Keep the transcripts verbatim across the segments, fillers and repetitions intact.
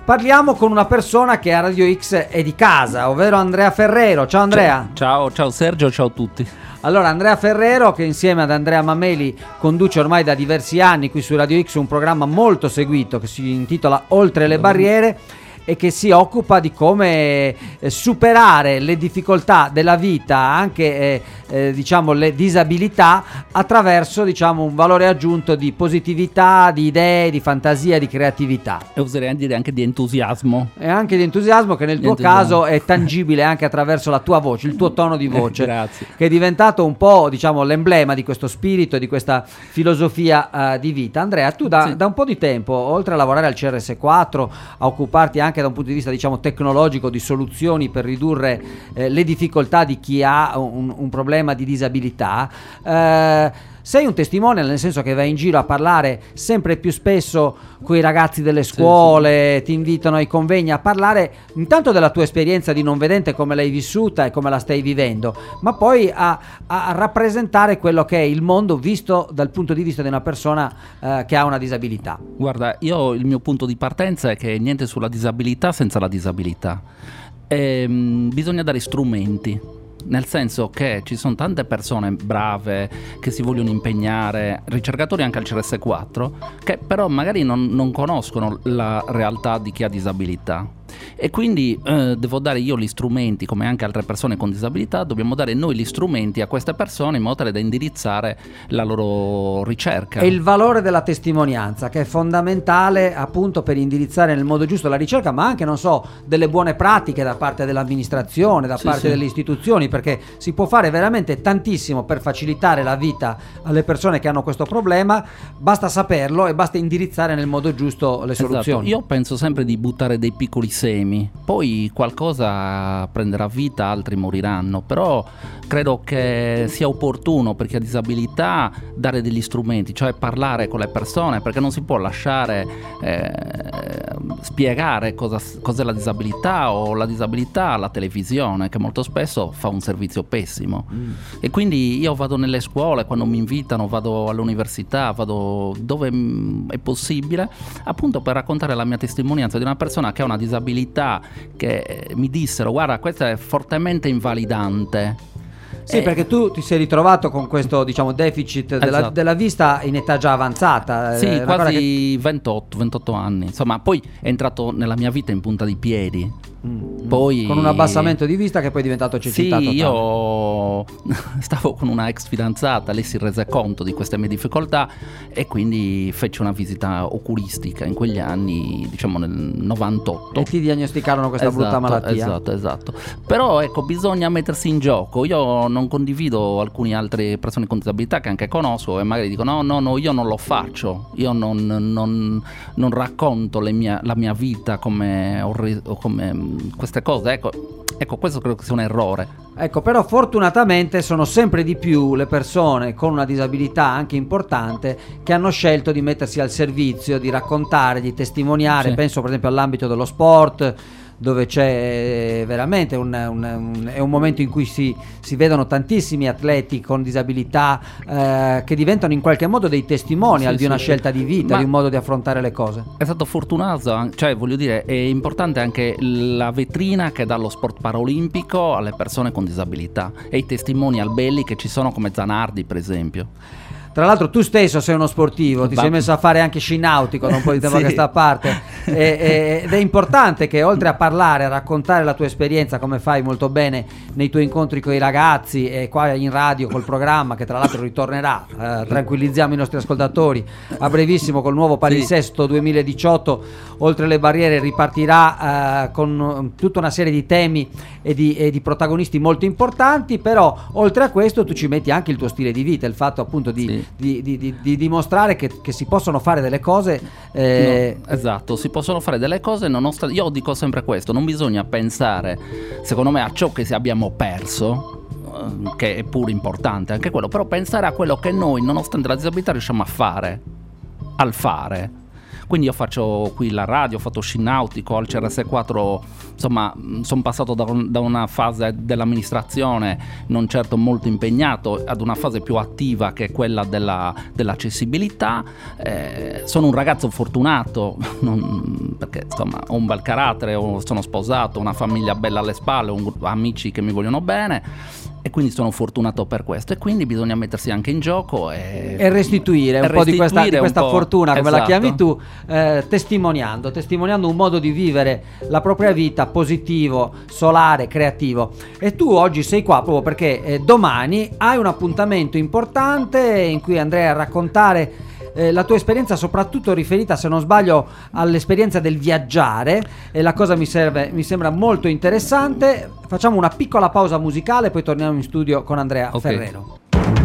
parliamo con una persona che a Radio X è di casa, ovvero Andrea Ferrero. Ciao Andrea. Ciao, ciao Sergio, ciao a tutti. Allora, Andrea Ferrero, che insieme ad Andrea Mameli conduce ormai da diversi anni qui su Radio X un programma molto seguito che si intitola Oltre le barriere e che si occupa di come eh, superare le difficoltà della vita, anche eh, eh, diciamo le disabilità, attraverso diciamo un valore aggiunto di positività, di idee, di fantasia, di creatività. E oserei dire anche di entusiasmo. E anche di entusiasmo, che nel tuo caso è tangibile anche attraverso la tua voce, il tuo tono di voce, Grazie. che è diventato un po' diciamo l'emblema di questo spirito e di questa filosofia uh, di vita. Andrea, tu da, Sì. da un po' di tempo, oltre a lavorare al C R S quattro, a occuparti anche da un punto di vista diciamo tecnologico di soluzioni per ridurre eh, le difficoltà di chi ha un, un problema di disabilità, eh, sei un testimone, nel senso che vai in giro a parlare sempre più spesso con i ragazzi delle scuole, sì, sì. Ti invitano ai convegni a parlare intanto della tua esperienza di non vedente, come l'hai vissuta e come la stai vivendo, ma poi a, a rappresentare quello che è il mondo visto dal punto di vista di una persona eh, che ha una disabilità. Guarda, io il mio punto di partenza è che niente sulla disabilità senza la disabilità. E, mh, bisogna dare strumenti. Nel senso che ci sono tante persone brave che si vogliono impegnare, ricercatori anche al C R S quattro, che però magari non, non conoscono la realtà di chi ha disabilità. E quindi eh, devo dare io gli strumenti, come anche altre persone con disabilità, dobbiamo dare noi gli strumenti a queste persone in modo tale da indirizzare la loro ricerca. E il valore della testimonianza, che è fondamentale appunto per indirizzare nel modo giusto la ricerca, ma anche, non so, delle buone pratiche da parte dell'amministrazione, da sì, parte sì. delle istituzioni, perché si può fare veramente tantissimo per facilitare la vita alle persone che hanno questo problema, basta saperlo e basta indirizzare nel modo giusto le soluzioni. Esatto. Io penso sempre di buttare dei piccoli semi, poi qualcosa prenderà vita, altri moriranno, però credo che sia opportuno per chi ha disabilità dare degli strumenti, cioè parlare con le persone, perché non si può lasciare eh, spiegare cosa, cos'è la disabilità o la disabilità alla televisione, che molto spesso fa un servizio pessimo. Mm. E quindi io vado nelle scuole, quando mi invitano, vado all'università, vado dove è possibile, appunto per raccontare la mia testimonianza di una persona che ha una disabilità, che mi dissero: guarda, questa è fortemente invalidante. Sì, eh, perché tu ti sei ritrovato con questo diciamo deficit della, esatto. della vista in età già avanzata. Sì, eh, quasi che... ventotto, ventotto anni. Insomma, poi è entrato nella mia vita in punta di piedi. Mm, poi con un abbassamento di vista che poi è diventato cecità sì, totale. Io stavo con una ex fidanzata, lei si rese conto di queste mie difficoltà e quindi fece una visita oculistica in quegli anni, diciamo nel novantotto, e ti diagnosticarono questa esatto, brutta malattia. Esatto, esatto. Però ecco, bisogna mettersi in gioco. Io non condivido alcune altre persone con disabilità che anche conosco e magari dicono: no, no, no, io non lo faccio, io non, non, non racconto le mia, la mia vita come, ho re, come queste cose, ecco, ecco, questo credo che sia un errore. Ecco, però fortunatamente sono sempre di più le persone con una disabilità anche importante che hanno scelto di mettersi al servizio, di raccontare, di testimoniare. Sì. Penso per esempio all'ambito dello sport, dove c'è veramente un, un, un, è un momento in cui si, si vedono tantissimi atleti con disabilità eh, che diventano in qualche modo dei testimonial, sì, di una sì. scelta di vita, ma di un modo di affrontare le cose. È stato fortunato, cioè voglio dire, è importante anche la vetrina che dà lo sport paraolimpico alle persone con disabilità e i testimonial belli che ci sono, come Zanardi per esempio. Tra l'altro tu stesso sei uno sportivo, ti ba- sei messo a fare anche sci nautico da un po' di tempo sì. a questa parte e, e, ed è importante che oltre a parlare, a raccontare la tua esperienza, come fai molto bene nei tuoi incontri con i ragazzi e qua in radio col programma, che tra l'altro ritornerà, eh, tranquillizziamo i nostri ascoltatori, a brevissimo col nuovo Palinsesto sì. duemiladiciotto, Oltre le barriere ripartirà eh, con tutta una serie di temi e di, e di protagonisti molto importanti, però oltre a questo tu ci metti anche il tuo stile di vita, il fatto appunto di sì. Di, di, di, di dimostrare che, che si possono fare delle cose eh... no, esatto, si possono fare delle cose nonostante, io dico sempre questo, non bisogna pensare secondo me a ciò che abbiamo perso, che è pure importante anche quello, però pensare a quello che noi nonostante la disabilità riusciamo a fare al fare. Quindi io faccio qui la radio, ho fatto sci nautico, al C R S quattro, insomma sono passato da, un, da una fase dell'amministrazione non certo molto impegnato ad una fase più attiva che è quella della, dell'accessibilità. Eh, sono un ragazzo fortunato, non, perché insomma ho un bel carattere, ho, sono sposato, ho una famiglia bella alle spalle, ho un, amici che mi vogliono bene, e quindi sono fortunato per questo, e quindi bisogna mettersi anche in gioco e, e restituire un e po' di questa, di questa fortuna, come esatto. la chiami tu, eh, testimoniando testimoniando un modo di vivere la propria vita positivo, solare, creativo. E tu oggi sei qua proprio perché eh, domani hai un appuntamento importante in cui andrai a raccontare Eh, la tua esperienza, soprattutto riferita, se non sbaglio, all'esperienza del viaggiare, e la cosa mi, serve, mi sembra molto interessante. Facciamo una piccola pausa musicale, poi torniamo in studio con Andrea okay. Ferrero.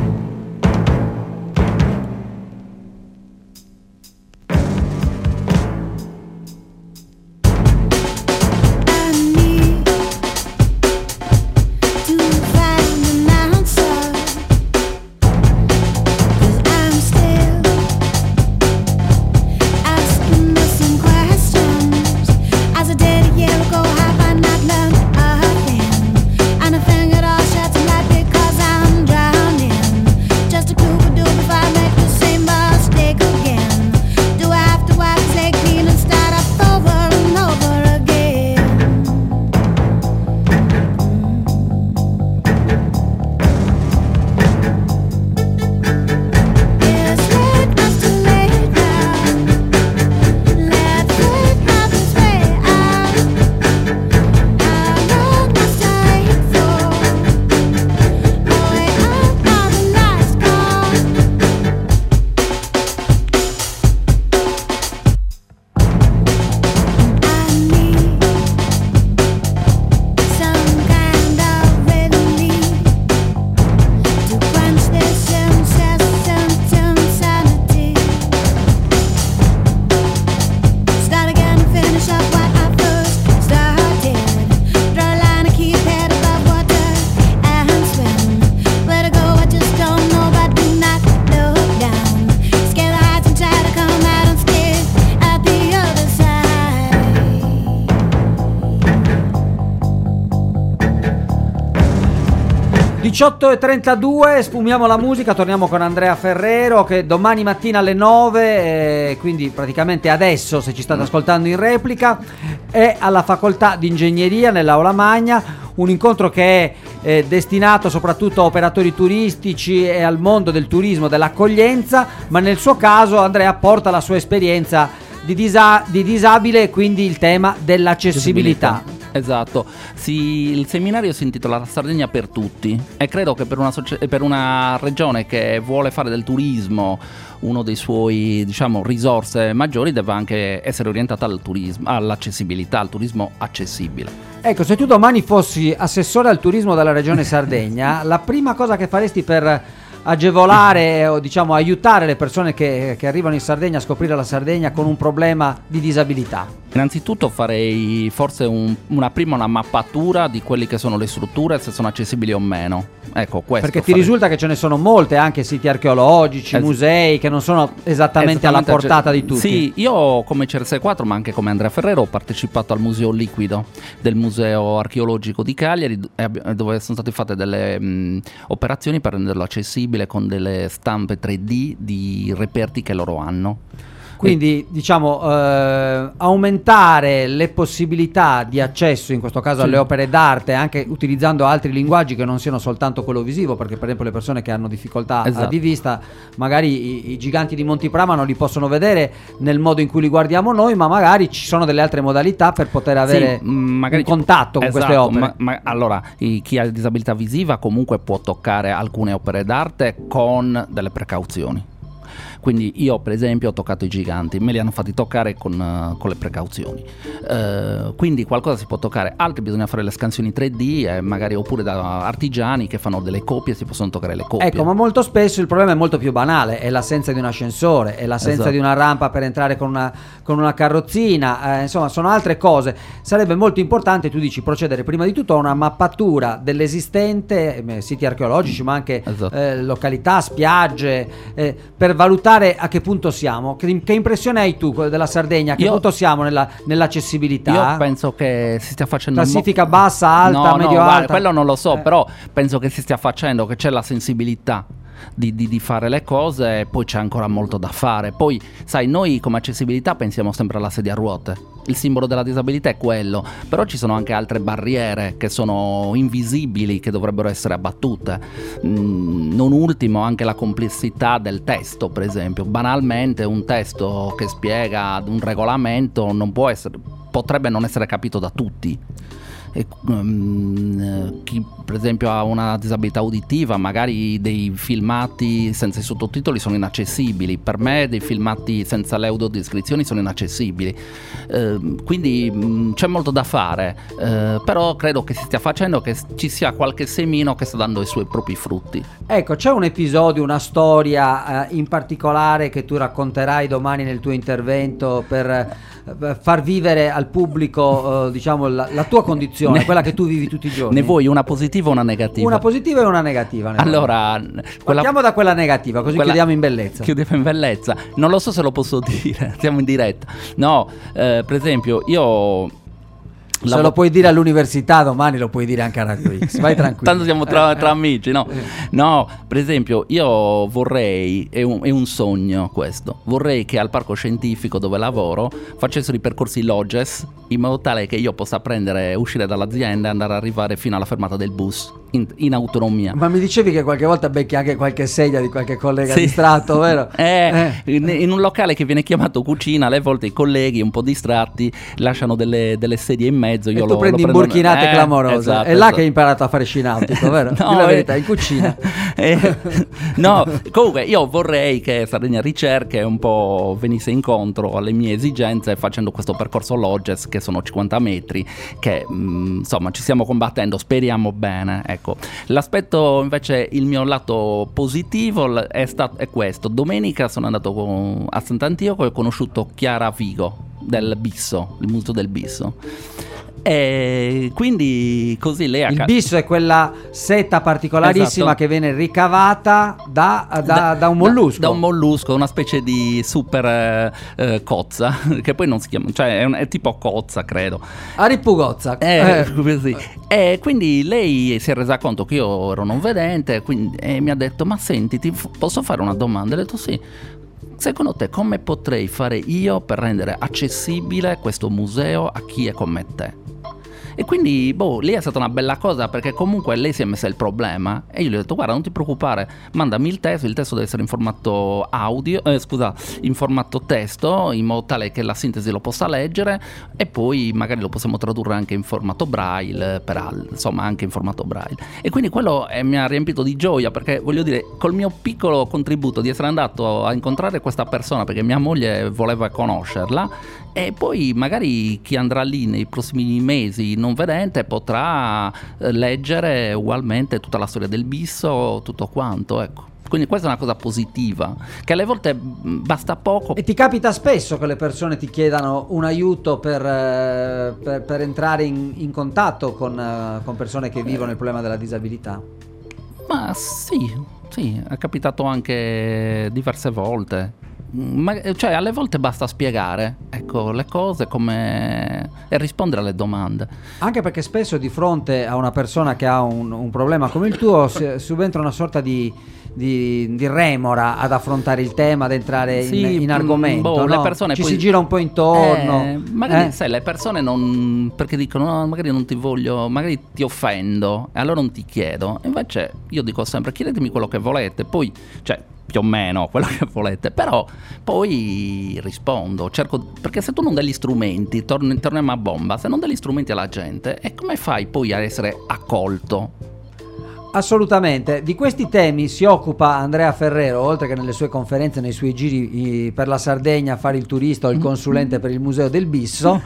diciotto e trentadue, sfumiamo la musica, torniamo con Andrea Ferrero che domani mattina alle nove, eh, quindi praticamente adesso, se ci state ascoltando in replica, è alla facoltà di ingegneria nell'Aula Magna, un incontro che è eh, destinato soprattutto a operatori turistici e al mondo del turismo, dell'accoglienza, ma nel suo caso Andrea porta la sua esperienza di, disa- di disabile e quindi il tema dell'accessibilità. Esatto, sì, il seminario si intitola La Sardegna per tutti, e credo che per una, socia- per una regione che vuole fare del turismo uno dei suoi, diciamo, risorse maggiori deve anche essere orientata al turismo, all'accessibilità, al turismo accessibile. Ecco, se tu domani fossi assessore al turismo della regione Sardegna, la prima cosa che faresti per agevolare o diciamo aiutare le persone che, che arrivano in Sardegna a scoprire la Sardegna con un problema di disabilità? Innanzitutto farei forse un, una prima una mappatura di quelli che sono le strutture, se sono accessibili o meno. Ecco, questo perché ti farei. Risulta che ce ne sono molte, anche siti archeologici, es- musei che non sono esattamente, esattamente alla portata di tutti. Sì, io come C R S quattro, ma anche come Andrea Ferrero, ho partecipato al Museo Liquido del Museo Archeologico di Cagliari, dove sono state fatte delle mh, operazioni per renderlo accessibile con delle stampe tre D di reperti che loro hanno. Quindi diciamo eh, aumentare le possibilità di accesso, in questo caso, sì, alle opere d'arte, anche utilizzando altri linguaggi che non siano soltanto quello visivo, perché per esempio le persone che hanno difficoltà, esatto, di vista, magari i, i giganti di Montiprama non li possono vedere nel modo in cui li guardiamo noi, ma magari ci sono delle altre modalità per poter avere, sì, magari un contatto con, esatto, queste opere. Ma, ma, allora, chi ha disabilità visiva comunque può toccare alcune opere d'arte con delle precauzioni. Quindi io per esempio ho toccato i giganti, me li hanno fatti toccare con, uh, con le precauzioni, uh, quindi qualcosa si può toccare, altri bisogna fare le scansioni tre D, eh, magari oppure da artigiani che fanno delle copie, si possono toccare le copie. Ecco, ma molto spesso il problema è molto più banale, è l'assenza di un ascensore, è l'assenza, esatto, di una rampa per entrare con una, con una carrozzina, eh, insomma sono altre cose. Sarebbe molto importante, tu dici, procedere prima di tutto a una mappatura dell'esistente, eh, siti archeologici ma anche, esatto, eh, località, spiagge, eh, per valutare ricapitolare a che punto siamo, che, che impressione hai tu della Sardegna, a che io, punto siamo nella, nell'accessibilità? Io penso che si stia facendo classifica mo- bassa, alta, no, medio no, alta. Guarda, quello non lo so, eh. però penso che si stia facendo, che c'è la sensibilità Di, di, di fare le cose, e poi c'è ancora molto da fare. Poi sai, noi come accessibilità pensiamo sempre alla sedia a ruote, il simbolo della disabilità è quello, però ci sono anche altre barriere che sono invisibili, che dovrebbero essere abbattute. Mm, non ultimo anche la complessità del testo, per esempio. Banalmente un testo che spiega un regolamento non può essere, potrebbe non essere capito da tutti. E, um, chi per esempio ha una disabilità uditiva, magari dei filmati senza i sottotitoli sono inaccessibili. Per me dei filmati senza le audiodescrizioni sono inaccessibili. Uh, quindi um, c'è molto da fare, uh, però credo che si stia facendo, che ci sia qualche semino che sta dando i suoi propri frutti. Ecco, c'è un episodio, una storia uh, in particolare che tu racconterai domani nel tuo intervento per uh, far vivere al pubblico uh, diciamo la, la tua condizione, ne, quella che tu vivi tutti i giorni. Ne vuoi una positiva o una negativa? Una positiva e una negativa. Allora, quella... partiamo da quella negativa, così quella... chiudiamo in bellezza. Chiudiamo in bellezza. Non lo so se lo posso dire, siamo in diretta. No, eh, per esempio, io... Se la... lo puoi dire all'università, domani lo puoi dire anche a Radio X. Vai tranquillo. Tanto siamo tra, tra amici, no? No, per esempio, io vorrei, è un, è un sogno questo, vorrei che al parco scientifico dove lavoro facessero i percorsi Logges, in modo tale che io possa prendere, uscire dall'azienda e andare ad arrivare fino alla fermata del bus in, in autonomia. Ma mi dicevi che qualche volta becchi anche qualche sedia di qualche collega sì. distratto, vero? Eh, eh. In, in un locale che viene chiamato cucina, alle volte i colleghi un po' distratti lasciano delle, delle sedie in mezzo. Io e tu lo, prendi lo imburchinate eh, clamorose. Esatto, è là esatto. che hai imparato a fare sci nautico, vero? No, Di la eh, verità, in cucina. Eh, no, comunque io vorrei che Sardegna Ricerche un po' venisse incontro alle mie esigenze facendo questo percorso Logges, che sono cinquanta metri, che mh, insomma ci stiamo combattendo, speriamo bene. Ecco, l'aspetto invece, il mio lato positivo è stato è questo. Domenica sono andato con, a Sant'Antioco e ho conosciuto Chiara Vigo del Bisso, il museo del Bisso. E quindi così lei ha il ca- bisso è quella seta particolarissima, esatto, che viene ricavata da, da, da, da un mollusco da, da un mollusco, una specie di super eh, eh, cozza che poi non si chiama, cioè è, un, è tipo cozza, credo, Aripugozza, eh, eh. Così. E quindi lei si è resa conto che io ero non vedente, quindi, e mi ha detto: ma senti, ti f- posso fare una domanda? E ho detto sì. Secondo te come potrei fare io per rendere accessibile questo museo a chi è come te? E quindi, boh, lì è stata una bella cosa, perché comunque lei si è messa il problema e io gli ho detto: guarda, non ti preoccupare, mandami il testo, il testo deve essere in formato audio, eh, scusa, in formato testo, in modo tale che la sintesi lo possa leggere, e poi magari lo possiamo tradurre anche in formato braille, per al, insomma anche in formato braille. E quindi quello eh, mi ha riempito di gioia, perché voglio dire, col mio piccolo contributo di essere andato a incontrare questa persona, perché mia moglie voleva conoscerla, e poi magari chi andrà lì nei prossimi mesi non vedente potrà leggere ugualmente tutta la storia del Bisso, tutto quanto, ecco. Quindi questa è una cosa positiva, che alle volte basta poco. E ti capita spesso che le persone ti chiedano un aiuto per, per, per entrare in, in contatto con, con persone che vivono il problema della disabilità? Ma sì, sì, è capitato anche diverse volte. Ma, cioè, alle volte basta spiegare, ecco, le cose come e rispondere alle domande. Anche perché spesso di fronte a una persona che ha un, un problema come il tuo subentra una sorta di, di, di remora ad affrontare il tema, ad entrare in, sì, in argomento, boh, no? Le persone ci poi, si gira un po' intorno, eh, magari eh? sai, le persone non, perché dicono no, magari non ti voglio, magari ti offendo e allora non ti chiedo. Invece io dico sempre: chiedetemi quello che volete, poi cioè più o meno quello che volete, però poi rispondo, cerco, perché se tu non dai gli strumenti, torn- torniamo a bomba, se non dai gli strumenti alla gente, e come fai poi a essere accolto? Assolutamente, di questi temi si occupa Andrea Ferrero, oltre che nelle sue conferenze, nei suoi giri per la Sardegna a fare il turista o il consulente per il Museo del Bisso.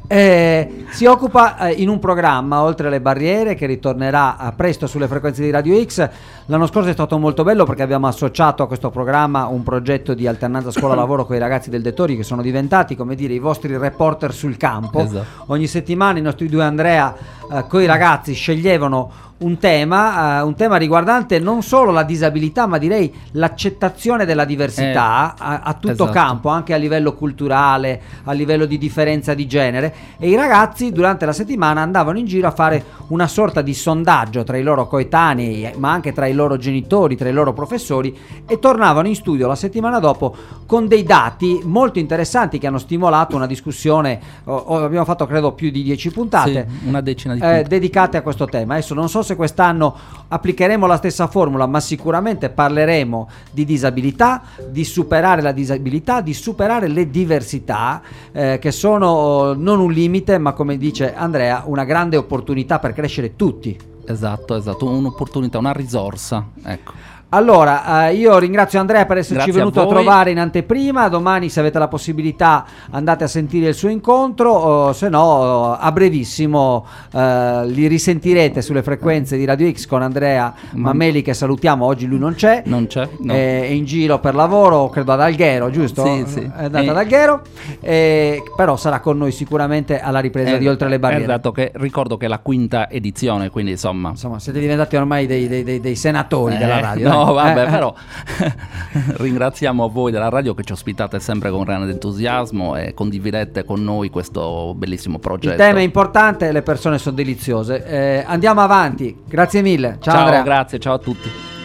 eh, si occupa eh, in un programma, Oltre alle barriere, che ritornerà a presto sulle frequenze di Radio X. L'anno scorso è stato molto bello perché abbiamo associato a questo programma un progetto di alternanza scuola-lavoro con i ragazzi del Dettori, che sono diventati, come dire, i vostri reporter sul campo. Esatto. Ogni settimana i nostri due Andrea eh, con i ragazzi sceglievano un tema, uh, un tema riguardante non solo la disabilità, ma direi l'accettazione della diversità eh, a, a tutto esatto. campo, anche a livello culturale, a livello di differenza di genere. E i ragazzi durante la settimana andavano in giro a fare una sorta di sondaggio tra i loro coetanei, ma anche tra i loro genitori, tra i loro professori, e tornavano in studio la settimana dopo con dei dati molto interessanti che hanno stimolato una discussione. Oh, oh, abbiamo fatto credo più di dieci puntate, sì, una decina di eh, puntate dedicate a questo tema. Adesso non so se quest'anno applicheremo la stessa formula, ma sicuramente parleremo di disabilità, di superare la disabilità, di superare le diversità, eh, che sono non un limite, ma come dice Andrea, una grande opportunità per crescere tutti. Esatto, esatto, un'opportunità, una risorsa, ecco. Allora, eh, io ringrazio Andrea per esserci Grazie venuto a, a, voi. trovare in anteprima. Domani, se avete la possibilità, andate a sentire il suo incontro, o se no a brevissimo eh, li risentirete sulle frequenze di Radio X con Andrea Mameli, che salutiamo. Oggi lui non c'è, non c'è, no. È in giro per lavoro, credo ad Alghero, giusto? Sì, sì. È andata e... ad Alghero, eh, però sarà con noi sicuramente alla ripresa eh, di Oltre le Barriere. Esatto, che ricordo che è la quinta edizione, quindi insomma insomma siete diventati ormai dei, dei, dei, dei senatori eh, della radio. No, vabbè, eh, però ringraziamo voi della radio che ci ospitate sempre con grande entusiasmo e condividete con noi questo bellissimo progetto. Il tema è importante, le persone sono deliziose. Eh, andiamo avanti, grazie mille. Ciao, ciao Andrea. Grazie, ciao a tutti.